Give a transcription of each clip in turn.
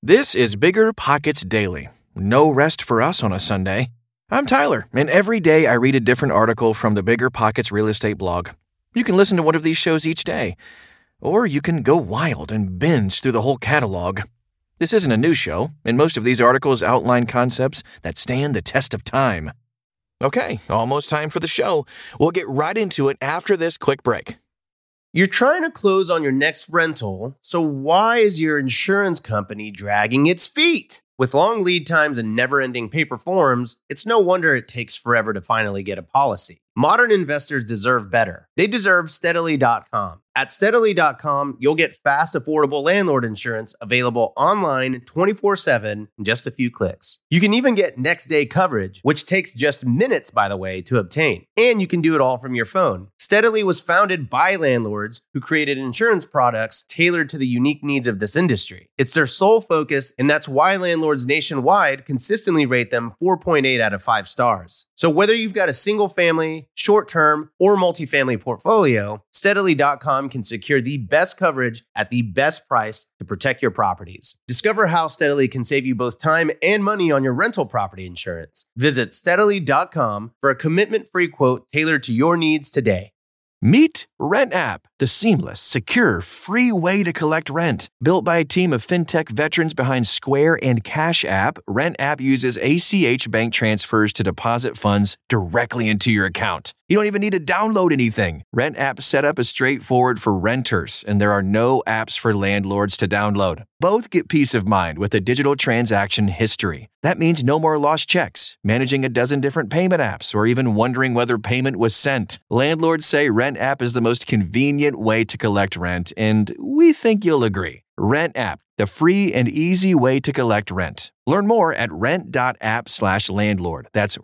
This is Bigger Pockets Daily. No rest for us on a Sunday. I'm Tyler, and every day I read a different article from the Bigger Pockets real estate blog. You can listen to one of these shows each day, or you can go wild and binge through the whole catalog. This isn't a new show, and most of these articles outline concepts that stand the test of time. Okay, almost time for the show. We'll get right into it after this quick break. You're trying to close on your next rental, so why is your insurance company dragging its feet? With long lead times and never-ending paper forms, it's no wonder it takes forever to finally get a policy. Modern investors deserve better. They deserve Steadily.com. At Steadily.com, you'll get fast, affordable landlord insurance available online 24/7 in just a few clicks. You can even get next-day coverage, which takes just minutes, by the way, to obtain. And you can do it all from your phone. Steadily was founded by landlords who created insurance products tailored to the unique needs of this industry. It's their sole focus, and that's why landlords nationwide consistently rate them 4.8 out of 5 stars. So whether you've got a single-family, short-term, or multifamily portfolio, Steadily.com can secure the best coverage at the best price to protect your properties. Discover how Steadily can save you both time and money on your rental property insurance. Visit Steadily.com for a commitment-free quote tailored to your needs today. Meet RentApp, the seamless, secure, free way to collect rent. Built by a team of fintech veterans behind Square and Cash App, RentApp uses ACH bank transfers to deposit funds directly into your account. You don't even need to download anything. RentApp setup is straightforward for renters, and there are no apps for landlords to download. Both get peace of mind with a digital transaction history. That means no more lost checks, managing a dozen different payment apps, or even wondering whether payment was sent. Landlords say RentApp is the most convenient way to collect rent, and we think you'll agree. RentApp, the free and easy way to collect rent. Learn more at rent.app/landlord. That's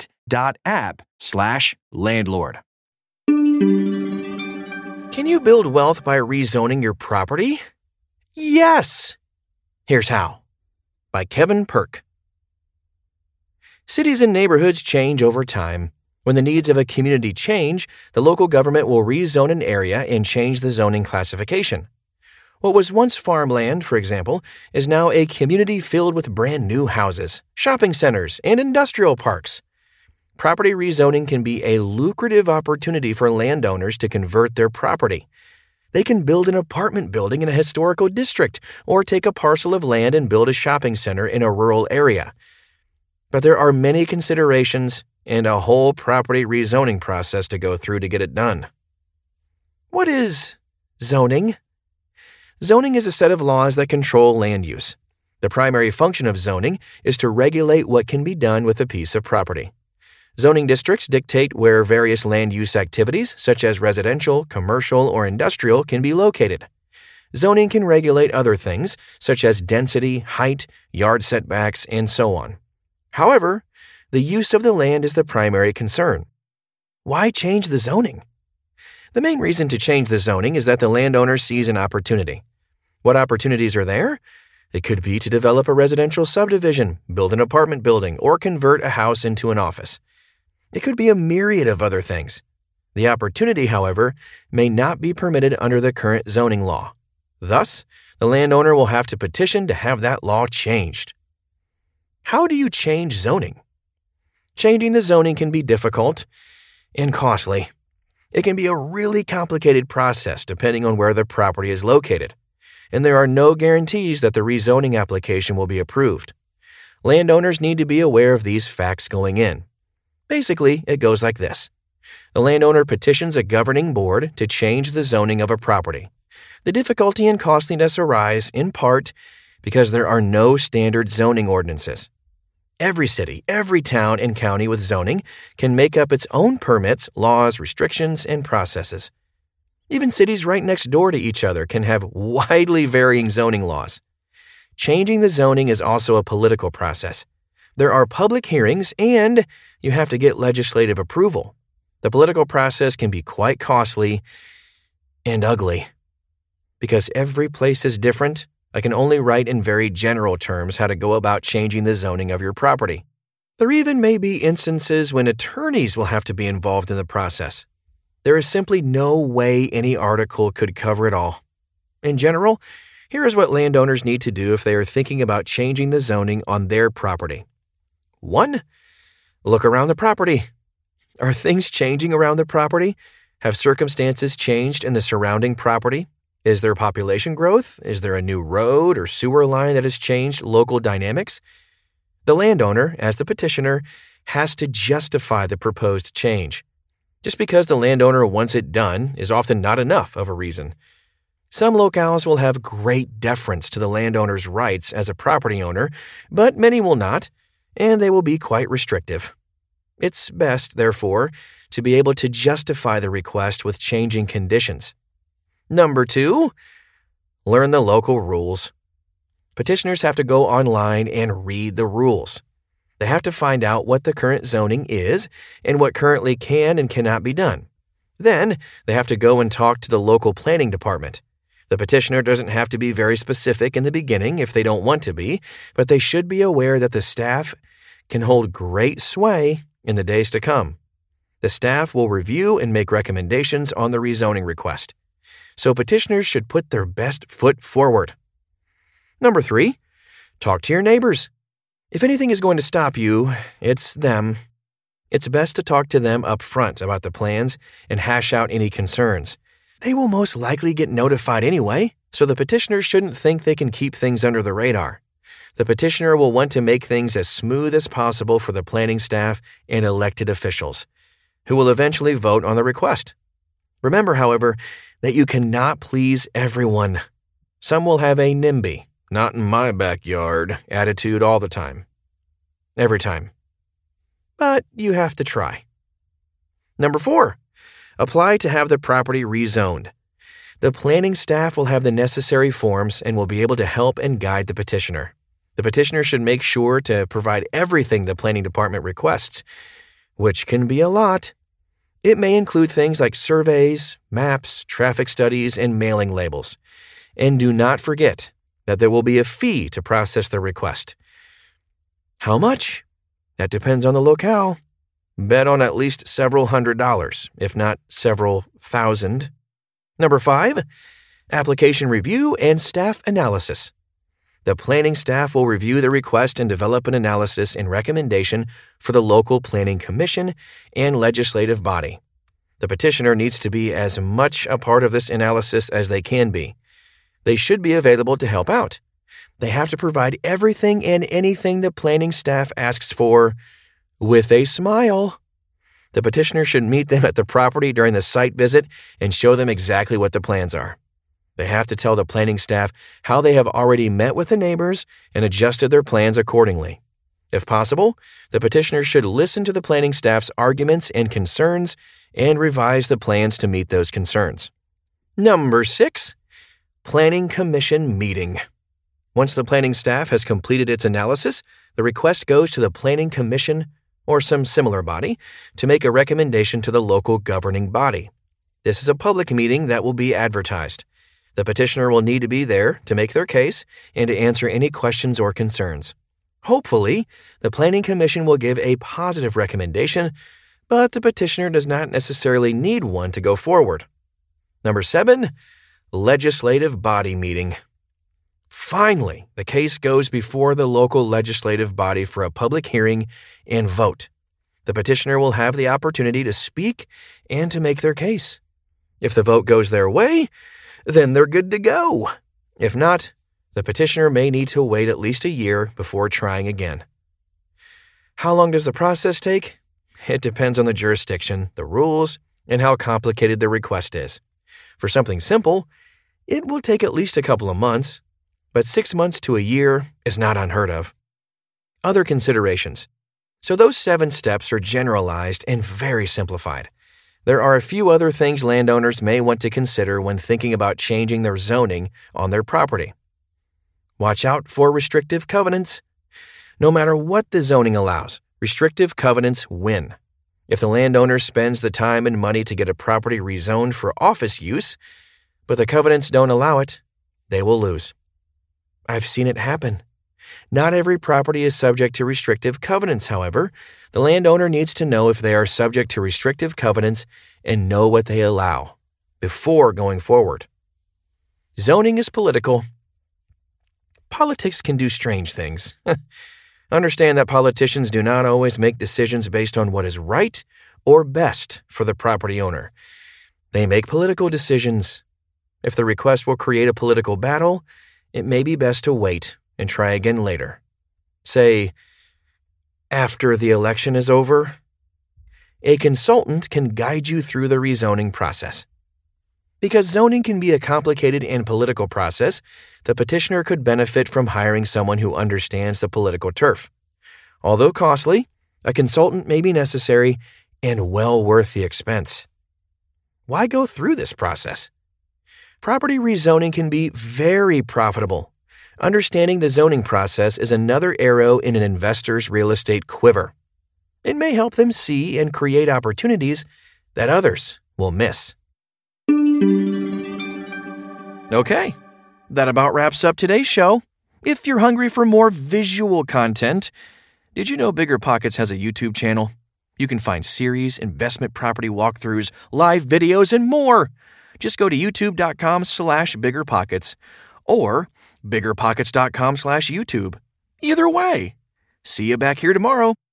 rent.app/landlord. Can you build wealth by rezoning your property? Yes! Here's how. By Kevin Perk. Cities and neighborhoods change over time. When the needs of a community change, the local government will rezone an area and change the zoning classification. What was once farmland, for example, is now a community filled with brand new houses, shopping centers, and industrial parks. Property rezoning can be a lucrative opportunity for landowners to convert their property. They can build an apartment building in a historical district or take a parcel of land and build a shopping center in a rural area. But there are many considerations and a whole property rezoning process to go through to get it done. What is zoning? Zoning is a set of laws that control land use. The primary function of zoning is to regulate what can be done with a piece of property. Zoning districts dictate where various land use activities, such as residential, commercial, or industrial, can be located. Zoning can regulate other things, such as density, height, yard setbacks, and so on. However, the use of the land is the primary concern. Why change the zoning? The main reason to change the zoning is that the landowner sees an opportunity. What opportunities are there? It could be to develop a residential subdivision, build an apartment building, or convert a house into an office. It could be a myriad of other things. The opportunity, however, may not be permitted under the current zoning law. Thus, the landowner will have to petition to have that law changed. How do you change zoning? Changing the zoning can be difficult and costly. It can be a really complicated process depending on where the property is located, and there are no guarantees that the rezoning application will be approved. Landowners need to be aware of these facts going in. Basically, it goes like this. The landowner petitions a governing board to change the zoning of a property. The difficulty and costliness arise, in part, because there are no standard zoning ordinances. Every city, every town and county with zoning can make up its own permits, laws, restrictions, and processes. Even cities right next door to each other can have widely varying zoning laws. Changing the zoning is also a political process. There are public hearings, and you have to get legislative approval. The political process can be quite costly and ugly. Because every place is different, I can only write in very general terms how to go about changing the zoning of your property. There even may be instances when attorneys will have to be involved in the process. There is simply no way any article could cover it all. In general, Here is what landowners need to do if they are thinking about changing the zoning on their property. 1. Look around the property. Are things changing around the property? Have circumstances changed in the surrounding property? Is there population growth? Is there a new road or sewer line that has changed local dynamics? The landowner, as the petitioner, has to justify the proposed change. Just because the landowner wants it done is often not enough of a reason. Some locales will have great deference to the landowner's rights as a property owner, but many will not, and they will be quite restrictive. It's best, therefore, to be able to justify the request with changing conditions. Number 2, learn the local rules. Petitioners have to go online and read the rules. They have to find out what the current zoning is and what currently can and cannot be done. Then, they have to go and talk to the local planning department. The petitioner doesn't have to be very specific in the beginning if they don't want to be, but they should be aware that the staff can hold great sway in the days to come. The staff will review and make recommendations on the rezoning request. So petitioners should put their best foot forward. Number 3, talk to your neighbors. If anything is going to stop you, it's them. It's best to talk to them up front about the plans and hash out any concerns. They will most likely get notified anyway, so the petitioner shouldn't think they can keep things under the radar. The petitioner will want to make things as smooth as possible for the planning staff and elected officials, who will eventually vote on the request. Remember, however, that you cannot please everyone. Some will have a NIMBY, not in my backyard, attitude all the time. Every time. But you have to try. Number 4, apply to have the property rezoned. The planning staff will have the necessary forms and will be able to help and guide the petitioner. The petitioner should make sure to provide everything the planning department requests, which can be a lot. It may include things like surveys, maps, traffic studies, and mailing labels. And do not forget that there will be a fee to process the request. How much? That depends on the locale. Bet on at least several $100s, if not several thousand. Number 5, application review and staff analysis. The planning staff will review the request and develop an analysis and recommendation for the local planning commission and legislative body. The petitioner needs to be as much a part of this analysis as they can be. They should be available to help out. They have to provide everything and anything the planning staff asks for with a smile. The petitioner should meet them at the property during the site visit and show them exactly what the plans are. They have to tell the planning staff how they have already met with the neighbors and adjusted their plans accordingly. If possible, the petitioner should listen to the planning staff's arguments and concerns and revise the plans to meet those concerns. Number 6, Planning Commission meeting. Once the planning staff has completed its analysis, the request goes to the Planning Commission or some similar body to make a recommendation to the local governing body. This is a public meeting that will be advertised. The petitioner will need to be there to make their case and to answer any questions or concerns. Hopefully, the Planning Commission will give a positive recommendation, but the petitioner does not necessarily need one to go forward. Number 7, legislative body meeting. Finally, the case goes before the local legislative body for a public hearing and vote. The petitioner will have the opportunity to speak and to make their case. If the vote goes their way, then they're good to go. If not, the petitioner may need to wait at least a year before trying again. How long does the process take? It depends on the jurisdiction, the rules, and how complicated the request is. For something simple, it will take at least a couple of months, but 6 months to a year is not unheard of. Other considerations. So those 7 steps are generalized and very simplified. There are a few other things landowners may want to consider when thinking about changing their zoning on their property. Watch out for restrictive covenants. No matter what the zoning allows, restrictive covenants win. If the landowner spends the time and money to get a property rezoned for office use, but the covenants don't allow it, they will lose. I've seen it happen. Not every property is subject to restrictive covenants, however. The landowner needs to know if they are subject to restrictive covenants and know what they allow before going forward. Zoning is political. politics can do strange things. Understand that politicians do not always make decisions based on what is right or best for the property owner. They make political decisions. If the request will create a political battle, it may be best to wait and try again later. Say, after the election is over. A consultant can guide you through the rezoning process. Because zoning can be a complicated and political process, the petitioner could benefit from hiring someone who understands the political turf. Although costly, a consultant may be necessary and well worth the expense. Why go through this process? Property rezoning can be very profitable. Understanding the zoning process is another arrow in an investor's real estate quiver. It may help them see and create opportunities that others will miss. Okay, that about wraps up today's show. If you're hungry for more visual content, did you know BiggerPockets has a YouTube channel? You can find series, investment property walkthroughs, live videos, and more. Just go to youtube.com/BiggerPockets or BiggerPockets.com/YouTube. Either way. See you back here tomorrow.